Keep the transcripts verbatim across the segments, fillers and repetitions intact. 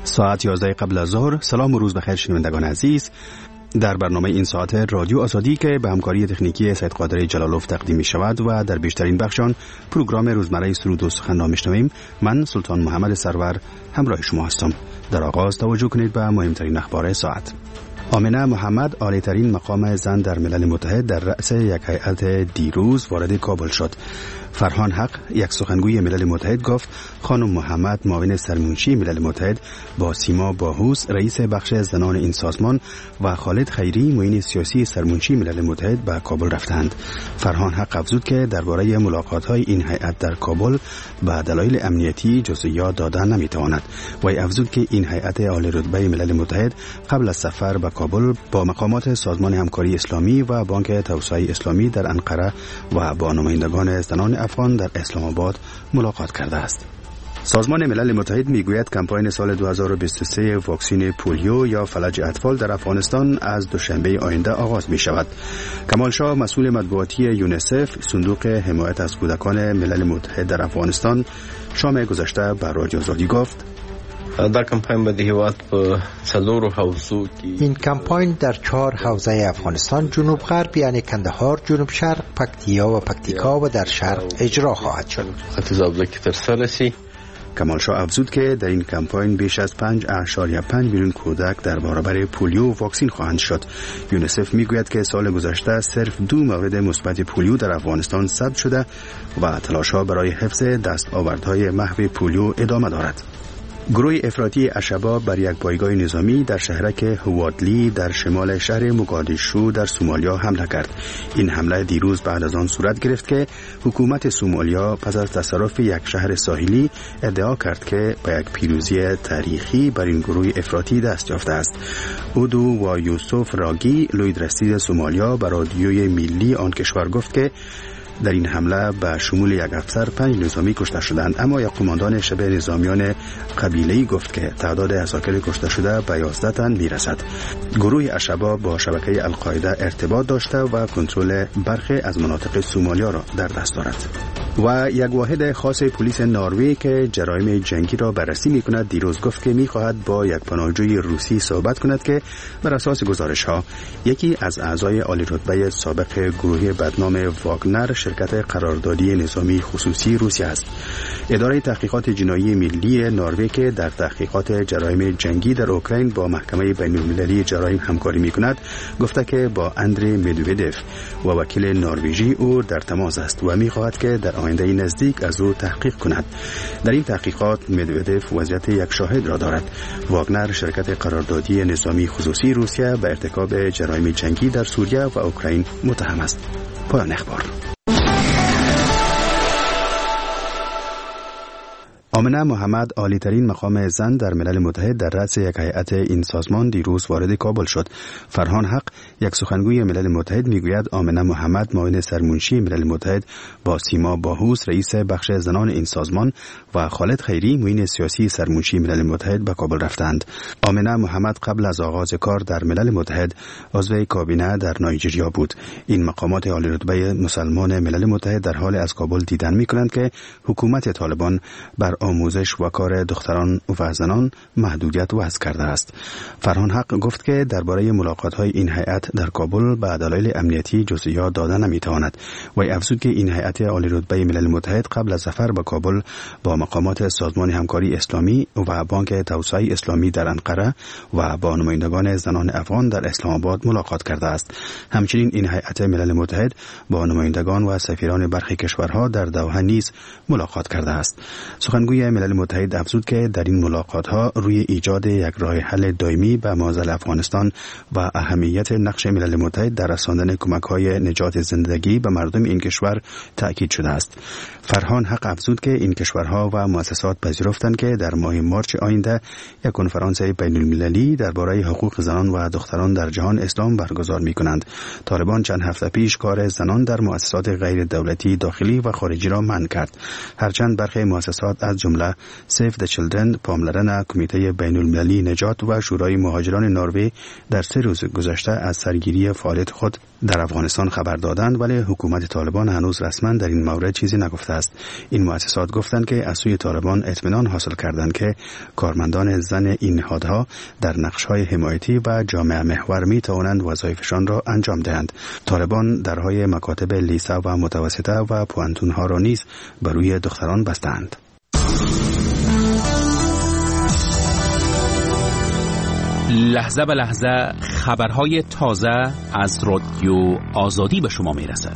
ساعت یازده قبل از ظهر. سلام و روز بخیر شنوندگان عزیز. در برنامه این ساعت رادیو آزادی که به همکاری تکنیکی سید قادر جلالوف تقدیم می شود و در بیشترین بخشان پروگرام روزمره سرود و سخن را میشنویم، من سلطان محمد سرور همراه شما هستم. در آغاز توجه کنید به مهمترین اخبار ساعت. آمنه محمد، عالی ترین مقام زن در ملل متحد، در رأس یک هیئت دیروز وارد کابل شد. فرهان حق، یک سخنگوی ملل متحد، گفت خانم محمد، معاون سرمنشی ملل متحد، با سیما باهوس، رئیس بخش زنان این سازمان، و خالد خیری، معین سیاسی سرمنشی ملل متحد به کابل رفتند. فرهان حق افزود که درباره ملاقات‌های این هیئت در کابل به دلایل امنیتی جزئیات دادن نمی‌تواند. وی افزود که این هیئت عالی رتبه ملل متحد قبل از سفر به کابل با مقامات سازمان همکاری اسلامی و بانک توسعه اسلامی در انقره و با نمایندگان زنان افغان در اسلام آباد ملاقات کرده است. سازمان ملل متحد میگوید کمپاین سال دو هزار و بیست و سه واکسن پولیو یا فلج اطفال در افغانستان از دوشنبه آینده آغاز می شود. کمال شاه، مسئول مطبوعاتی یونیسف، صندوق حمایت از کودکان ملل متحد در افغانستان، شام گذشته بر رادیو آزادی گفت در کمپاین به هیواد په څلورو حوزو کې این کمپاین در چهار حوزه افغانستان، جنوب غرب یعنی کندهار، جنوب شرق پکتیا و پکتیکا و در شرق اجرا خواهد شد. اتزابله که ترسره سی. کمال شاه افزود که در این کمپاین بیش از پنج اعشاریه پنج میلیون کودک در برابر پولیو واکسن خواهند شد. یونیسف میگوید که سال گذشته صرف دو مورد مثبت پولیو در افغانستان ثبت شده و تلاش‌ها برای حفظ دستاوردهای محو پولیو ادامه دارد. گروه افراطی الشباب بر یک پایگاه نظامی در شهرک هوادلی در شمال شهر موگادیشو در سومالیا حمله کرد. این حمله دیروز بعد از آن صورت گرفت که حکومت سومالیا پس از تصرف یک شهر ساحلی ادعا کرد که به یک پیروزی تاریخی بر این گروه افراطی دست یافته است. اودو و یوسف راگی، لویدرستی سومالیا، به رادیوی ملی آن کشور گفت که در این حمله به شمول یک افسر پنج نظامی کشته شدند، اما یک قماندان شبه نظامیان قبیله‌ای گفت که تعداد عساکر کشته شده به یازده تن میرسد. گروه الشباب با شبکه القاعده ارتباط داشته و کنترل برخی از مناطق سومالیا را در دست دارد. و یک واحد خاص پلیس نروژ که جرایم جنگی را بررسی می‌کند دیروز گفت که می‌خواهد با یک پناهجوی روسی صحبت کند که بر اساس گزارش‌ها یکی از اعضای عالی رتبه سابق گروه بدنام واگنر، شرکت قراردادی نظامی خصوصی روسیه است. اداره تحقیقات جنایی ملی نروژ که در تحقیقات جرایم جنگی در اوکراین با محکمه بین‌المللی جرایم همکاری می‌کند گفته که با اندری مدودوف و وکیل نروژی او در تماس است و می‌خواهد که در آینده نزدیک از او تحقیق کند. در این تحقیقات مدودوف وضعیت یک شاهد را دارد. واگنر، شرکت قراردادی نظامی خصوصی روسیه، به ارتکاب جرایم جنگی در سوریه و اوکراین متهم است. پایان اخبار. آمنه محمد، عالی ترین مقام زن در ملل متحد، در رأس یک هیئت این سازمان دیروز وارد کابل شد. فرهان حق، یک سخنگوی ملل متحد، میگوید آمنه محمد، معاون سرمنشی ملل متحد، با سیما باهوس، رئیس بخش زنان این سازمان، و خالد خیری، معین سیاسی سرمنشی ملل متحد به کابل رفتند. آمنه محمد قبل از آغاز کار در ملل متحد عضو کابینه در نایجریا بود. این مقامات عالی رتبه مسلمان ملل متحد در حال از کابل دیدن میکنند که حکومت طالبان بر آموزش و کار دختران و زنان محدودیت وضع کرده است. فرهان حق گفت که درباره ملاقات‌های این هیئت در کابل به دلایل امنیتی جزئیات دادن نمی‌تواند. وی افزود که این هیئت عالی رتبه ملل متحد قبل از سفر به کابل با مقامات سازمان همکاری اسلامی و بانک توسعه اسلامی در انقره و با نمایندگان زنان افغان در اسلام آباد ملاقات کرده است. همچنین این هیئت ملل متحد با نمایندگان و سفیران برخی کشورها در دوحه نیز ملاقات کرده است. سخنگوی ملل متحد افزود که در این ملاقات‌ها روی ایجاد یک راه حل دائمی به معضل افغانستان و اهمیت نقش ملل متحد در رساندن کمک‌های نجات زندگی به مردم این کشور تأکید شده است. فرهان حق افزود که این کشورها و مؤسسات پذیرفتند که در ماه مارچ آینده یک کنفرانس بین‌المللی درباره حقوق زنان و دختران در جهان اسلام برگزار می‌کنند. طالبان چند هفته پیش کار زنان در مؤسسات غیر دولتی داخلی و خارجی را منع کرد. هرچند برخی مؤسسات از جمله سیو د چیلدرن، پاملرنه کمیته بین المللی نجات و شورای مهاجران نروژ در سه روز گذشته از سرگیری فعالیت خود در افغانستان خبر دادند، ولی حکومت طالبان هنوز رسما در این مورد چیزی نگفته است. این مؤسسات گفتند که از سوی طالبان اطمینان حاصل کردند که کارمندان زن این نهادها در نقش‌های حمایتی و جامعه محور می توانند وظایفشان را انجام دهند. طالبان درهای مکاتب لیسه و متوسطه و پوانتون‌ها را نیز بر روی دختران بستند. لحظه به لحظه خبرهای تازه از رادیو آزادی به شما میرسد.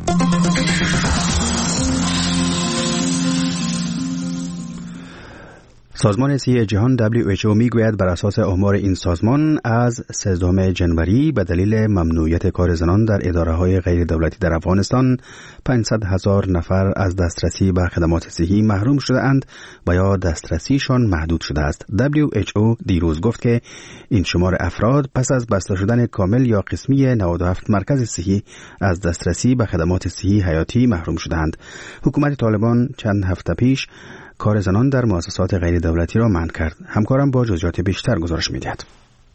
سازمان صحی جهان دبلیو اچ او میگوید بر اساس آمار این سازمان از سیزدهم جنوری به دلیل ممنوعیت کار زنان در اداره‌های غیر دولتی در افغانستان پانصد هزار نفر از دسترسی به خدمات صحی محروم شده اند و یا دسترسیشان محدود شده است. دبلیو اچ او دیروز گفت که این شمار افراد پس از بسته شدن کامل یا قسمی نود و هفت مرکز صحی از دسترسی به خدمات صحی حیاتی محروم شدند. حکومت طالبان چند هفته پیش کار زنان در مؤسسات غیر دولتی را منع کرد. همکارم با جزئیات بیشتر گزارش می‌دهد.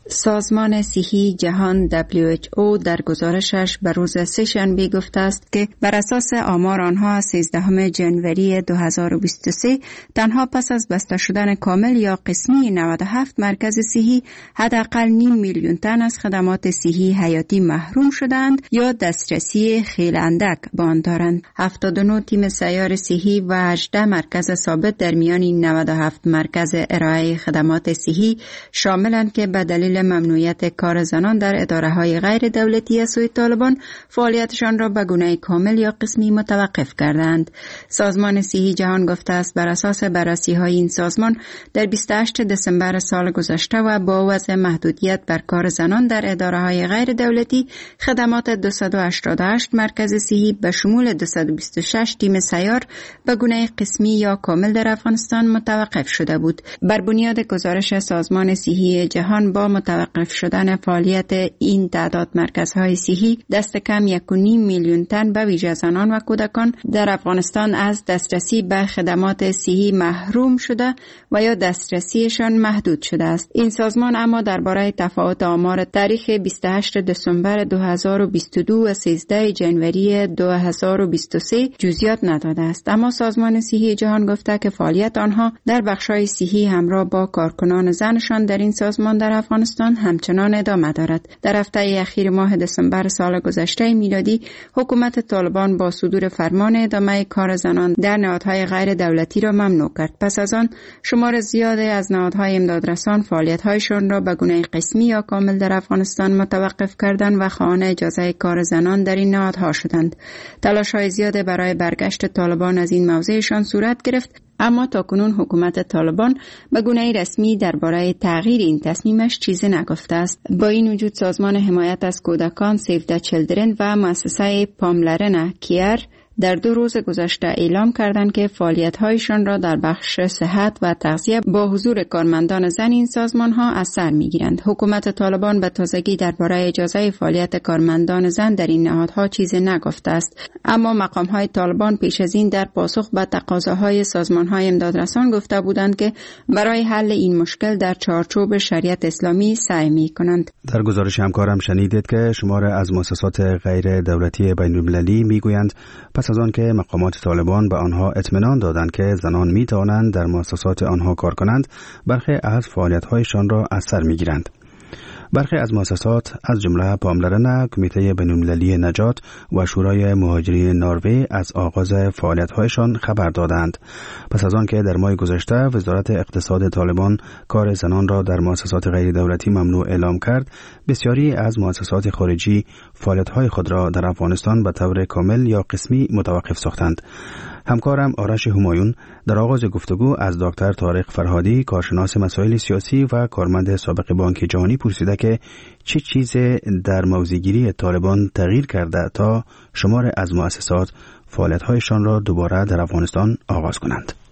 سازمان صحی جهان دبلیو اچ او در گزارشش به روز سه‌شنبه گفته است که بر اساس آمار آنها سیزدهم جنوری دو هزار و بیست و سه تنها پس از بسته شدن کامل یا قسمی نود و هفت مرکز صحی حداقل نیم میلیون تن از خدمات صحی حیاتی محروم شدند یا دسترسی خیلی اندک به آن دارند. هفتاد و نه تیم سیار صحی و هجده مرکز ثابت در میان این نود و هفت مرکز ارائه خدمات صحی شاملند که به دلیل ممنوعیت کار زنان در اداره‌های غیر دولتی از سوی طالبان فعالیتشان را به گونه کامل یا قسمی متوقف کردند. سازمان صحی جهان گفته است بر اساس بررسی‌های این سازمان در بیست و هشتم دسامبر سال گذشته و با وضع محدودیت بر کار زنان در اداره‌های غیر دولتی خدمات دویست و هشتاد و هشت مرکز صحی به شمول دویست و بیست و شش تیم سیار به گونه قسمی یا کامل در افغانستان متوقف شده بود. بر بنیاد گزارش سازمان صحی جهان با متوقف شدن فعالیت این تعداد مرکزهای صحی دست کم یک و نیم میلیون تن به ویژه زنان و کودکان در افغانستان از دسترسی به خدمات صحی محروم شده و یا دسترسیشان محدود شده است. این سازمان اما درباره تفاوت آمار تاریخ بیست و هشتم دسامبر دو هزار و بیست و دو و سیزدهم جنوری دو هزار و بیست و سه جزئیات نداده است، اما سازمان صحی جهان گفته که فعالیت آنها در بخش‌های صحی همراه با کارکنان زنشان در این سازمان در افغانستان همچنان ادامه دارد. در هفته اخیر ماه دسامبر سال گذشته میلادی حکومت طالبان با صدور فرمان ادامه کار زنان در نهادهای غیر دولتی را ممنوع کرد. پس از آن شمار زیادی از نهادهای امدادرسان فعالیت‌هایشان را به گونه قسمی یا کامل در افغانستان متوقف کردند و خواهان اجازه کار زنان در این نهادها شدند. تلاش‌های زیاد برای برگشت طالبان از این موضعشان صورت گرفت، اما تاکنون حکومت طالبان به گونه رسمی درباره تغییر این تصمیمش چیزی نگفته است. با این وجود سازمان حمایت از کودکان سیو د چیلدرن و مؤسسه پاملرنه کیر در دو روز گذشته اعلام کردند که فعالیت‌هایشان را در بخش صحت و تغذیه با حضور کارمندان زن این سازمان‌ها از سر می‌گیرند. حکومت طالبان به تازگی درباره اجازه فعالیت کارمندان زن در این نهادها چیزی نگفته است، اما مقام‌های طالبان پیش از این در پاسخ به تقاضاهای سازمان‌های امدادرسان گفته بودند که برای حل این مشکل در چارچوب شریعت اسلامی سعی می‌کنند. در گزارش همکارم شنیدید که شمار از مؤسسات غیر دولتی بین‌المللی می‌گویند پس از آن که مقامات طالبان به آنها اطمینان دادند که زنان می توانند در مؤسسات آنها کار کنند، برخی از فعالیت‌هایشان را از سر می‌گیرند. برخی از مؤسسات از جمله پاملرنه، کمیته بین‌المللی نجات و شورای مهاجرین نروژ از آغاز فعالیت‌هایشان خبر دادند. پس از آن که در ماه گذشته وزارت اقتصاد طالبان کار زنان را در مؤسسات غیر دولتی ممنوع اعلام کرد، بسیاری از مؤسسات خارجی فعالیت‌های خود را در افغانستان به طور کامل یا قسمی متوقف ساختند. همکارم آرش همایون در آغاز گفتگو از دکتر طارق فرهادی، کارشناس مسائل سیاسی و کارمند سابق بانک جهانی پرسیده که چه چیزی در موضع‌گیری طالبان تغییر کرده تا شمار از مؤسسات فعالیت‌هایشان را دوباره در افغانستان آغاز کنند.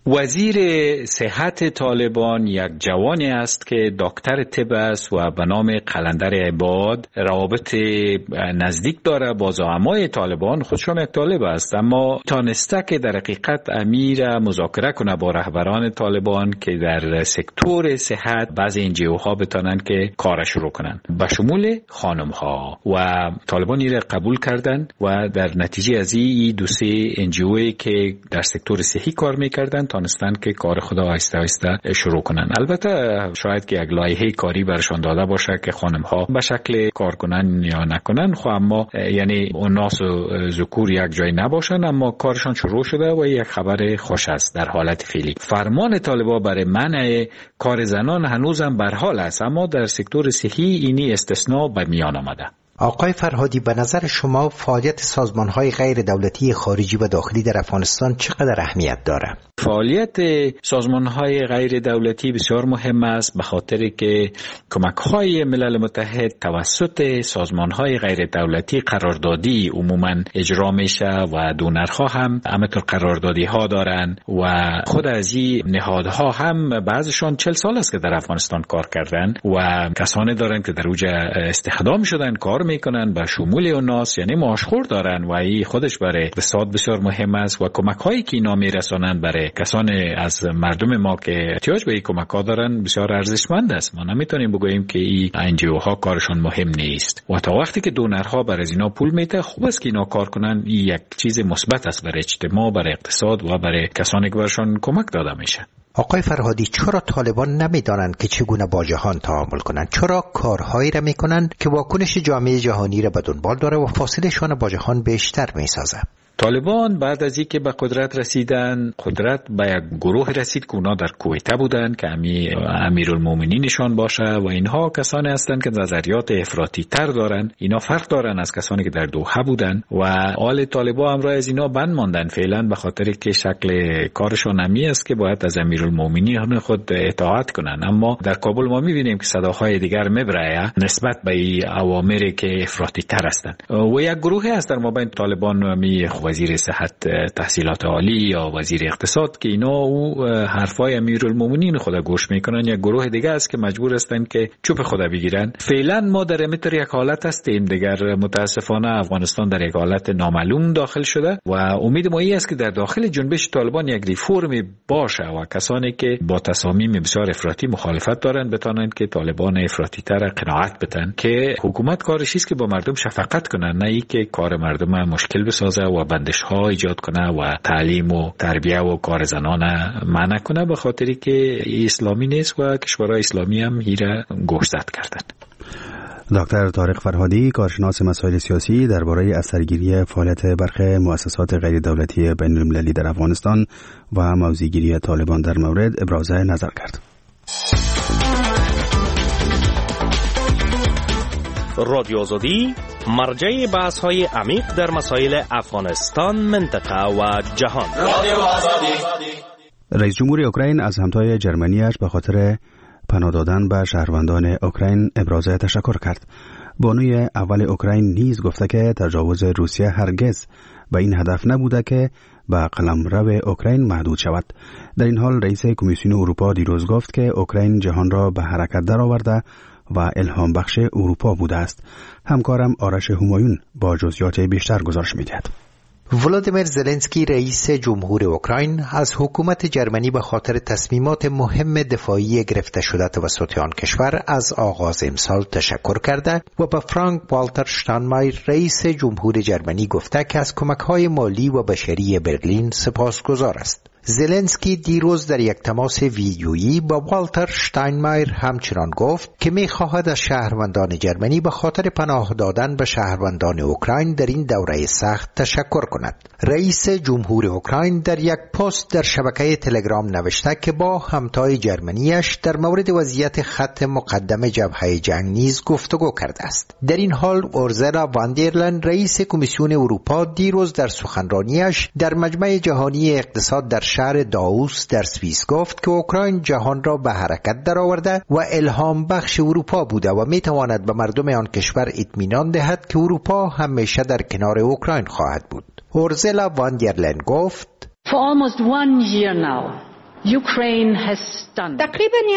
وزیر صحت طالبان یک جوانی است که دکتر طب است و به نام قلندر عباد روابط نزدیک داره با زعمای طالبان. خودشون یک طالب است اما تانسته که در حقیقت امیر مذاکره کنه با رهبران طالبان که در سکتور صحت بعضی انجیو ها بتانن که کارش رو کنن به شمول خانم ها و طالبان را قبول کردن و در نتیجه از این دو سه انجیوی که در سکتور صحی کار میکردن تانستن که کار خدا آهسته آهسته شروع کنن. البته شاید که یک لایحه کاری برشان داده باشه که خانم ها به شکل کار کنن یا نکنن، خب اما یعنی اوناس و ذکور یک جای نباشن، اما کارشان شروع شده و یک خبر خوش است. در حالت فعلی فرمان طالبان برای منع کار زنان هنوزم بر حال است، اما در سکتور صحی اینی استثناء به میان آمده. آقای فرهادی، به نظر شما فعالیت سازمان‌های غیر دولتی خارجی و داخلی در افغانستان چقدر اهمیت داره؟ فعالیت سازمان‌های غیر دولتی بسیار مهم است، به خاطر که کمک‌های ملل متحد توسط سازمان‌های غیر دولتی قراردادی عموماً اجرا میشه و دونرها هم همینطور قراردادی‌ها دارن و خود از این نهادها هم بعضشان چهل سال است که در افغانستان کار کردن و کسانی دارن که در اوج استخدام شدن کار میکنن به شمول اوناس، یعنی معاشخور دارن و این خودش برای اقتصاد بسیار مهم است و کمک‌هایی که اینا میرسونن برای کسانی از مردم ما که احتیاج به این کمک‌ها دارن بسیار ارزشمند است. ما نمیتونیم بگوییم که این انجیوها کارشون مهم نیست و تا وقتی که دونرها برای اینا پول میده خوب است که اینا کار کنن. این یک چیز مثبت است برای اجتماع، برای اقتصاد و برای کسانی که برشون کمک داده میشه. آقای فرهادی، چرا طالبان نمیدانند که چگونه با جهان تعامل کنند؟ چرا کارهایی را میکنند که واکنش جامعه جهانی را به دنبال داره و فاصله‌شان با جهان بیشتر میسازه؟ طالبان بعد از اینکه به قدرت رسیدن، قدرت به یک گروه رسید که اونا در کویته بودن که امیر امیرالمومنینشان باشه و اینها کسانی هستند که نظریات افراطی تر دارن. اینا فرق دارن از کسانی که در دوحه بودن و آل طالبان امروز از اینا بند ماندن فعلا به خاطر که شکل کارشون همی است که باید از امیرالمومنین خود اطاعت کنن. اما در کابل ما میبینیم که صداهای دیگر میبره نسبت به این اوامری که افراطی تر هستند و یک گروه هست در مابین طالبان می وزیر صحت تحصیلات عالی یا وزیر اقتصاد که اینا او حرفای امیرالمومنین خدا گوش میکنن. یک گروه دیگه است که مجبور هستن که چوب خدا بگیرن. فعلا ما در امتر یک حالت هستیم دیگر. متاسفانه افغانستان در یک حالت نامعلوم داخل شده و امید ما این است که در داخل جنبش طالبان یک ریفورمی باشه و کسانی که با تصامیم بسیار افراطی مخالفت دارن بتونن که طالبان افراطی تر قناعت بدن که حکومت کارش است که با مردم شفقت کنن، نه ای که کار مردم مشکل بسازه و بندش ها ایجاد کنه و تعلیم و تربیه و کار زنان منع کنه، به خاطری که اسلامی نیست و کشورهای اسلامی هم هیره گوشزد کردن. دکتر طارق فرهادی، کارشناس مسائل سیاسی، درباره اثرگیری فعالیت برخی مؤسسات غیر دولتی بین المللی در افغانستان و موضع‌گیری طالبان در مورد ابراز نظر کرد. رادیو آزادی مرجع بحث های عمیق در مسائل افغانستان، منطقه و جهان. رئیس جمهور اوکراین از همتای جرمنیش به خاطر پناه دادن به شهروندان اوکراین ابراز تشکر کرد. بانوی اول اوکراین نیز گفته که تجاوز روسیه هرگز به این هدف نبوده که به قلمرو اوکراین محدود شود. در این حال رئیس کمیسیون اروپا دیروز گفت که اوکراین جهان را به حرکت درآورده و الهام بخش اروپا بوده است. همکارم آرش همایون با جزئیات بیشتر گزارش می‌دهد. ولادیمیر زلنسکی رئیس جمهور اوکراین از حکومت جرمنی به خاطر تصمیمات مهم دفاعی گرفته شده توسط آن کشور از آغاز امسال تشکر کرده و به فرانک والتر شتاینمایر رئیس جمهور جرمنی گفته که از کمک‌های مالی و بشری برلین سپاسگزار است. زلنسکی دیروز در یک تماس ویدیویی با والتر شتاینمایر همچنان گفت که می‌خواهد از شهروندان جرمنی به خاطر پناه دادن به شهروندان اوکراین در این دوره سخت تشکر کند. رئیس جمهور اوکراین در یک پست در شبکه تلگرام نوشته که با همتای جرمنیش در مورد وضعیت خط مقدم جبهه جنگ نیز گفتگو کرده است. در این حال اورزلا وان در لین رئیس کمیسیون اروپا دیروز در سخنرانیش در مجمع جهانی اقتصاد در شهر داووس در سوئیس گفت که اوکراین جهان را به حرکت درآورده و الهام بخش اروپا بوده و میتواند به مردم آن کشور اطمینان دهد که اروپا همیشه در کنار اوکراین خواهد بود. اورزلا وان در لین گفت For almost one year now Ukraine has done. تقریبا